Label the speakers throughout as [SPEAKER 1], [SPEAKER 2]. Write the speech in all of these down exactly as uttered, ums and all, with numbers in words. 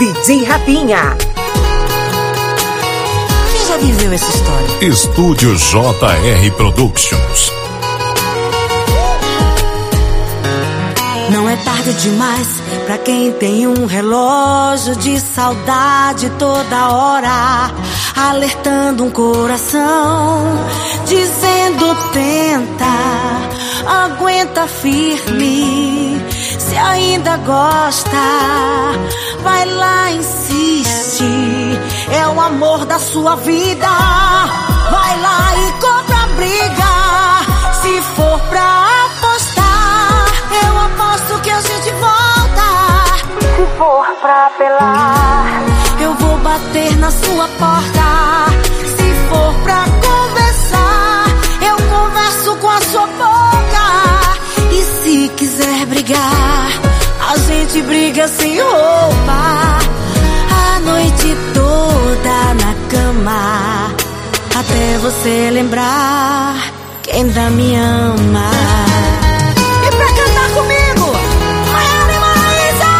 [SPEAKER 1] D J Rafinha.
[SPEAKER 2] Quem já viveu essa história?
[SPEAKER 3] Estúdio J R Productions.
[SPEAKER 2] Não é tarde demais pra quem tem um relógio de saudade toda hora, alertando um coração, dizendo tenta, aguenta firme, se ainda gosta, vai lá, insiste, é o amor da sua vida, vai lá e compra a briga, se for pra apostar, eu aposto que a gente volta, se for pra apelar, eu vou bater na sua porta, se for pra conversar, eu converso com a sua boca, e se quiser brigar, a gente briga sem roupa, a noite toda na cama, até você lembrar que ainda me ama. E pra cantar comigo, Maiara e Maraísa!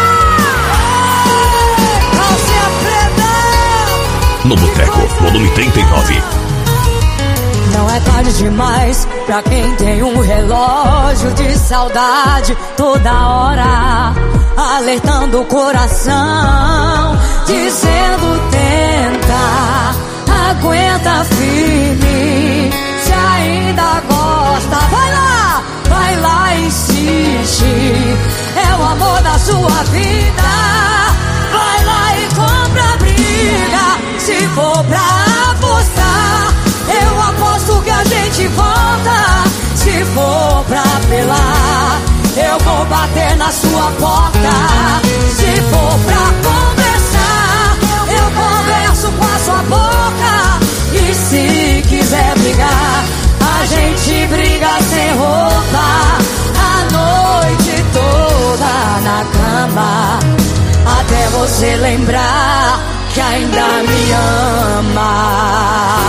[SPEAKER 2] Calcinha preta!
[SPEAKER 3] No Boteco, volume trinta e nove.
[SPEAKER 2] Não é tarde demais pra quem tem um relógio de saudade toda hora, alertando o coração, dizendo tenta, aguenta firme, se ainda gosta, vai lá, vai lá, insiste, é o amor da sua vida, vai lá e compra a briga, se for pra apostar, eu aposto que a gente volta, se for pra apelar, eu vou bater na sua porta, se for pra conversar, eu converso com a sua boca, e se quiser brigar, a gente briga sem roupa, a noite toda na cama, até você lembrar que ainda me ama.